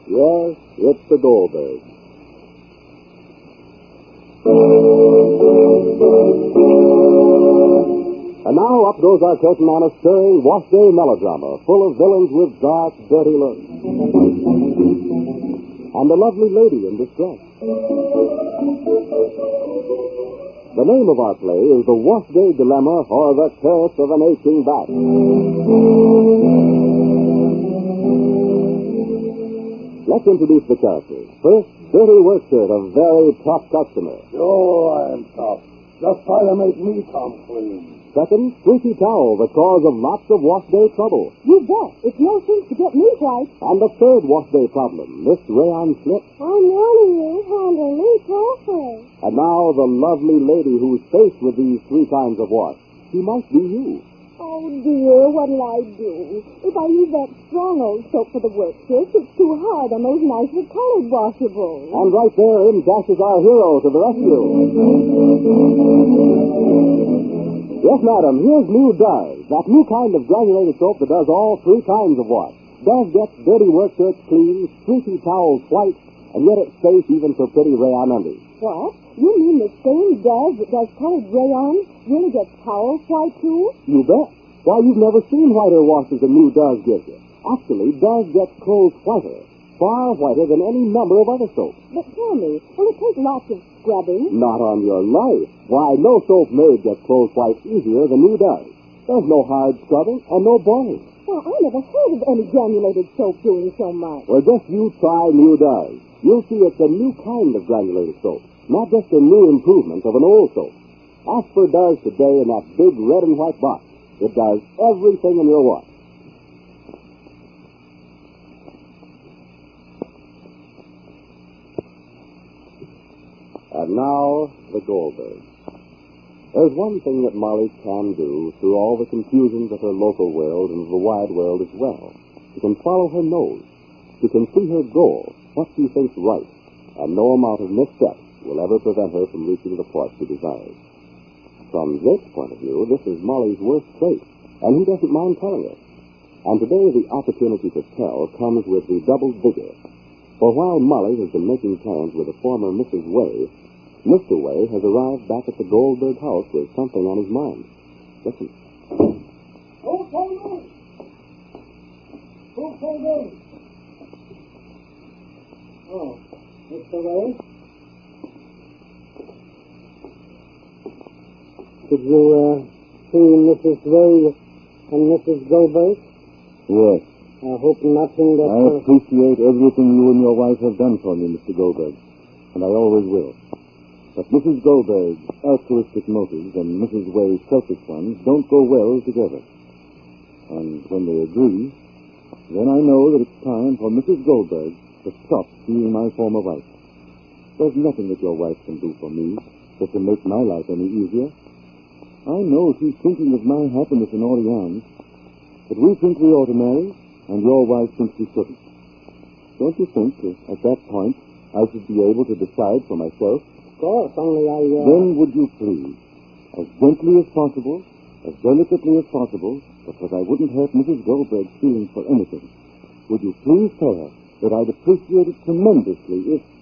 Yes, it's the Goldbergs. And now up goes our curtain on a stirring wash day melodrama full of villains with dark, dirty looks. And a lovely lady in distress. The name of our play is The Wash Day Dilemma or The Curse of an Aching Back. Let's introduce the characters. First, Dirty Workshirt, a very tough customer. Oh, I'm tough. The fire makes me come clean. Second, Squeaky Towel, the cause of lots of wash day trouble. You bet. It's no sense to get me white. And the third wash day problem, Miss Rayon Slip. I'm warning you. Handle me carefully. And now the lovely lady who's faced with these three kinds of wash. She might be you. Oh, dear, what'll I do? If I use that strong old soap for the work shirt, it's too hard on those nicer colored washables. And right there in dashes our hero to the rescue. Yes, madam, here's New Duz, that new kind of granulated soap that does all three kinds of wash. Duz gets dirty work shirts clean, streaky towels white, and yet it's safe even for pretty rayon undies. What? You mean the same Duz that does colored rayon really gets towels white, too? You bet. Why, you've never seen whiter washes than New Duz gives you. Actually, Duz gets clothes whiter, far whiter than any number of other soaps. But tell me, will it take lots of scrubbing? Not on your life. Why, no soap made gets clothes white easier than New Duz. There's no hard scrubbing and no boiling. Well, I never heard of any granulated soap doing so much. Well, just you try New Duz. You'll see it's a new kind of granulated soap, not just a new improvement of an old soap. Ask for Duz today in that big red and white box. It does everything in your wash. And now, the Goldbergs. There's one thing that Molly can do through all the confusions of her local world and of the wide world as well. She can follow her nose. She can see her goal, what she thinks right, and no amount of missteps will ever prevent her from reaching the point she desires. From Jake's point of view, this is Molly's worst trait, and he doesn't mind telling her. And today the opportunity to tell comes with redoubled vigor. For while Molly has been making plans with the former Mrs. Way, Mr. Way has arrived back at the Goldberg house with something on his mind. Listen. Who came in? Who came in? Oh, Mr. Way? Did you, see Mrs. Way and Mrs. Goldberg? Yes. I hope nothing that... I appreciate everything you and your wife have done for me, Mr. Goldberg, and I always will. But Mrs. Goldberg's altruistic motives and Mrs. Way's selfish ones don't go well together. And when they agree, then I know that it's time for Mrs. Goldberg to stop being my former wife. There's nothing that your wife can do for me that can make my life any easier. I know she's thinking of my happiness in Oriane, but we think we ought to marry, and your wife thinks we shouldn't. Don't you think that at that point I should be able to decide for myself? Of course, only I... Then would you please, as gently as possible, as delicately as possible, but that I wouldn't hurt Mrs. Goldberg's feelings for anything, would you please tell her that I'd appreciate it tremendously if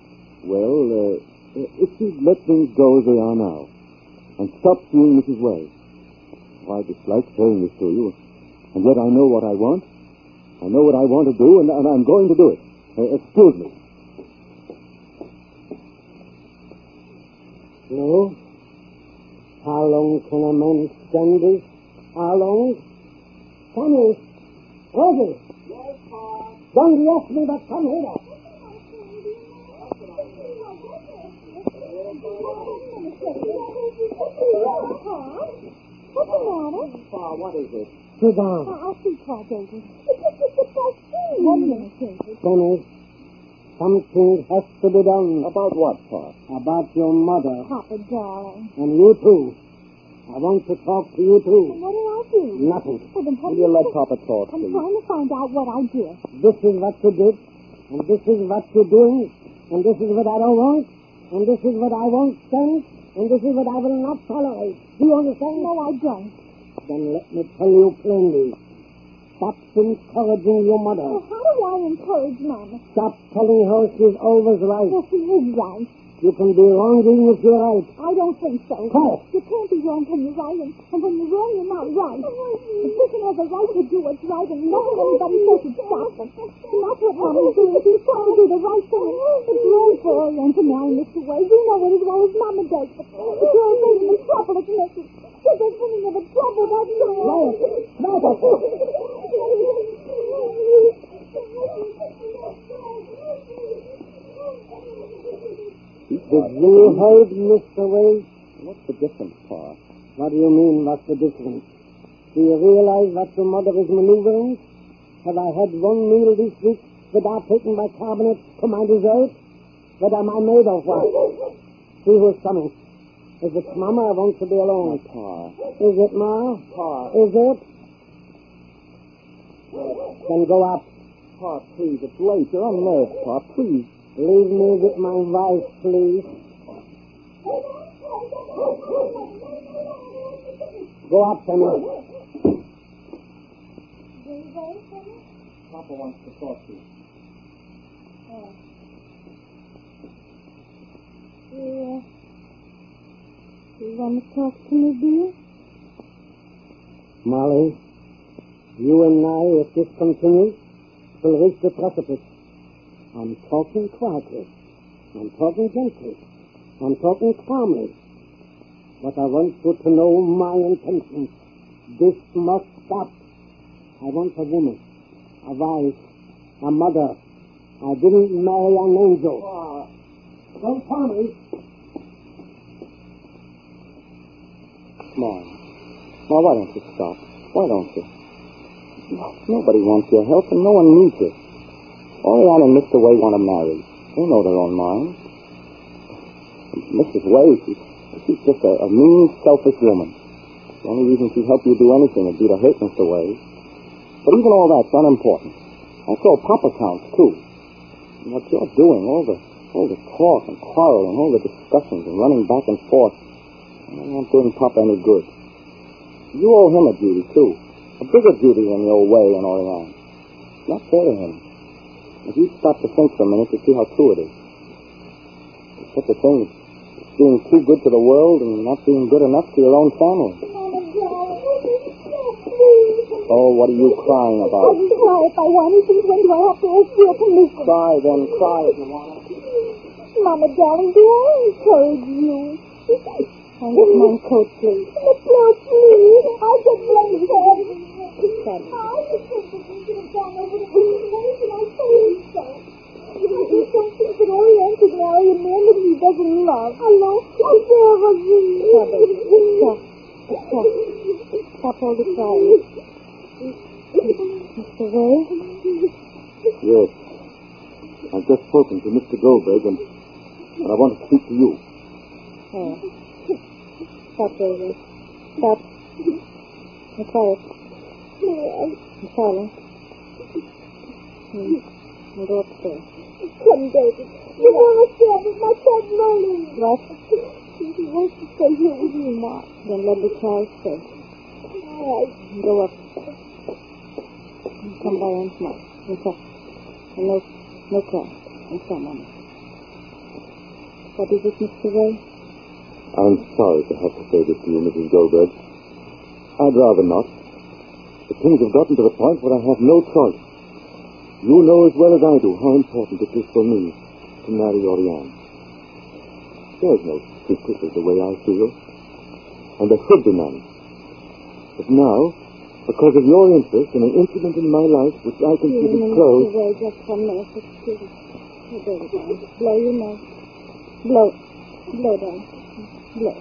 she'd let things go as they are now, and stop seeing Mrs. Way. I dislike saying this to you, and yet I know what I want. I know what I want to do, and I'm going to do it. Excuse me. No? How long can a man stand this? How long? Tommy! Rosie! Yes, Pa. Don't ask me, but come here. What's the matter? Pa, what is it? Sit down. I'll see Pa, David. It's just a surprise thing. 1 minute, David. Tommy, something has to be done. About what, Pa? About your mother. Papa, darling. And you too. I want to talk to you too. What did I do? Nothing. Well, then Will you let Papa talk, I'm please? trying to find out what I did. This is what you did, and this is what you're doing, and this is what I don't want, and this is what I won't stand, and this is what I will not tolerate. Do you understand? No, I don't. Then let me tell you plainly. Stop encouraging your mother. Well, how do Why encourage Mama? Stop telling her she's always right. Well, she is right. You can be wrong even if you're right. I don't think so. Quiet. You can't be wrong when you're right, and when you're wrong, you're not right. A person has a right to do what's right, and nothing anybody says should stop them. And that's what Mama's doing. She's trying to do the right thing. It's wrong for Orion to marry Mr. Wade. We know it as well as Mama does. But if you're afraid of the trouble it's making, you're just thinking of the trouble that's all. Did you heard, Mr. Wade? What's the difference, Pa? What do you mean, what's the difference? Do you realize what your mother is maneuvering? Have I had one meal this week without taking my carbonate to my dessert? What am I made of, what? See who's coming. If it's Mama, I want to be alone. Pa. Is it, Ma? Pa. Is it? Then go up. Pa, please, it's late. You're unnerved, Pa. Please. Leave me with my wife, please. Go up, Sammy. Papa wants to talk to you. You want to talk to me, dear? Molly, you and I, if this continues, will reach the precipice. I'm talking quietly. I'm talking gently. I'm talking calmly. But I want you to know my intentions. This must stop. I want a woman, a wife, a mother. I didn't marry an angel. Don't tell me. Come on. Ma, why don't you stop? Why don't you? Nobody wants your help, and no one needs it. Orion and Mr. Way want to marry. They know their own minds. Mrs. Way, she's just a mean, selfish woman. The only reason she'd help you do anything would be to hurt Mr. Way. But even all that's unimportant. That's all Papa counts, too. And what you're doing, all the talk and quarreling, all the discussions and running back and forth, that won't doing Papa any good. You owe him a duty, too. A bigger duty than your Way and Orion. It's not fair to him. If you stop to think for a minute to see how true it is. It's such a thing as being too good to the world and not being good enough to your own family. Oh, what are you crying about? I'll cry if I want to. When do I have to ask your permission? Cry, then. Cry if you want to. Mama, darling, do I encourage you? I'll get my coat, please. The clothes, please. I'll get ready for it. Sorry. I just think that we should have gone over to the place, and I told him so. You don't think that Orion could marry a man that he doesn't love. Hello? Stop, baby. Stop. Stop all the crying. Mr. Way? Yes. I've just spoken to Mr. Goldberg, and I want to speak to you. Oh. Stop, baby. Stop. Be quiet. Be silent. I'll go upstairs. Come, David. You never said it. My son's learning. What? He wants to stay here with you, Ma. Then let the child stay. All right. Go up. Come by and smile. And talk. And no crying. And so, Mama. What is it, Mr. Way? I'm sorry to have to say this to you, Mrs. Goldberg. I'd rather not. But things have gotten to the point where I have no choice. You know as well as I do how important it is for me to marry Orion. There's no secret of the way I feel. And there should be none. But now, because of your interest in an incident in my life which I consider closed... Mr. Way, just 1 minute. Excuse me. Blow your nose. Blow. Blow down. Blow.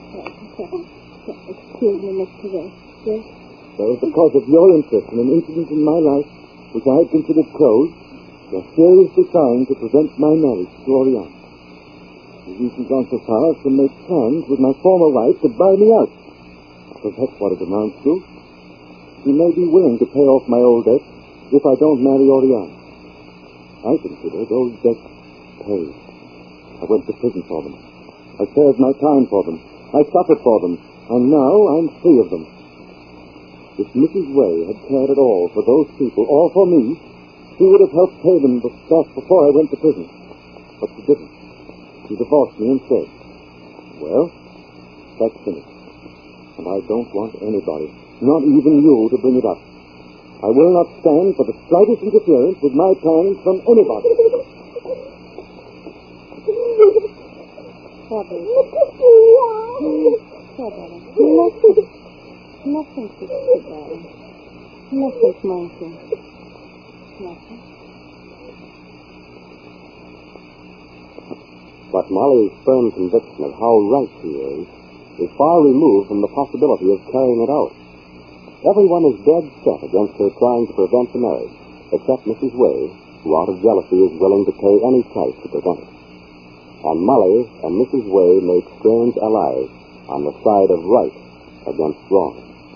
Excuse me, Mr. Way. Yes? So, because of your interest in an incident in my life which I had considered closed, you're seriously trying to prevent my marriage to Orion. You've even gone so far as to make plans with my former wife to buy me out. Because that's what it amounts to. She may be willing to pay off my old debts if I don't marry Orion. I consider those debts paid. I went to prison for them. I served my time for them. I suffered for them. And now I'm free of them. If Mrs. Way had cared at all for those people, or for me, She would have helped pay them back before I went to prison. But she didn't. She divorced me instead. Well, that's finished. And I don't want anybody, not even you, to bring it up. I will not stand for the slightest interference with my plans from anybody. Poor baby. Poor brother. Nothing, sister, darling. Nothing, Martha. Nothing. But Molly's firm conviction of how right she is far removed from the possibility of carrying it out. Everyone is dead set against her trying to prevent the marriage, except Mrs. Way, who out of jealousy is willing to pay any price to prevent it. And Molly and Mrs. Way make strange allies on the side of right against wrong.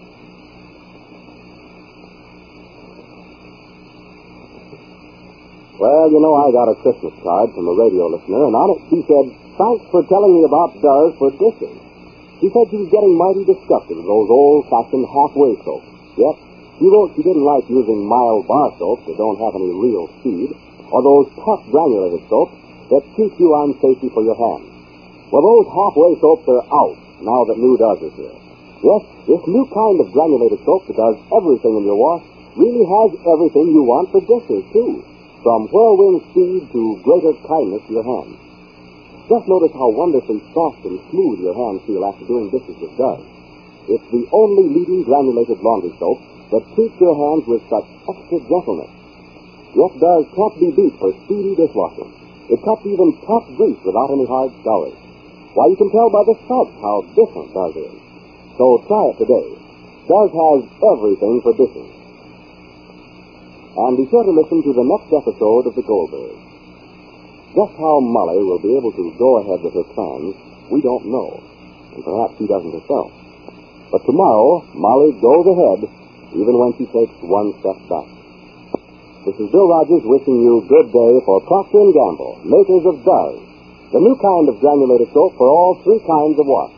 Well, you know, I got a Christmas card from a radio listener, and on it she said, "Thanks for telling me about Dove for dishes." She said she was getting mighty disgusted with those old-fashioned halfway soaps. Yet, she wrote she didn't like using mild bar soaps that don't have any real speed, or those tough granulated soaps that keep you on safety for your hands. Well, those halfway soaps are out now that new Dove is here. Yes, this new kind of granulated soap that does everything in your wash really has everything you want for dishes, too, from whirlwind speed to greater kindness to your hands. Just notice how wonderfully soft and smooth your hands feel after doing dishes with Dove. It's the only leading granulated laundry soap that treats your hands with such extra gentleness. Yet Dove can't be beat for speedy dishwashing. It cuts even tough grease without any hard scours. Why, you can tell by the suds how different Dove is. So try it today. Dove has everything for dishes. And be sure to listen to the next episode of The Goldbergs. Just how Molly will be able to go ahead with her plans, we don't know. And perhaps she doesn't herself. But tomorrow, Molly goes ahead, even when she takes one step back. This is Bill Rogers wishing you good day for Procter & Gamble, makers of Dove, the new kind of granulated soap for all three kinds of wash.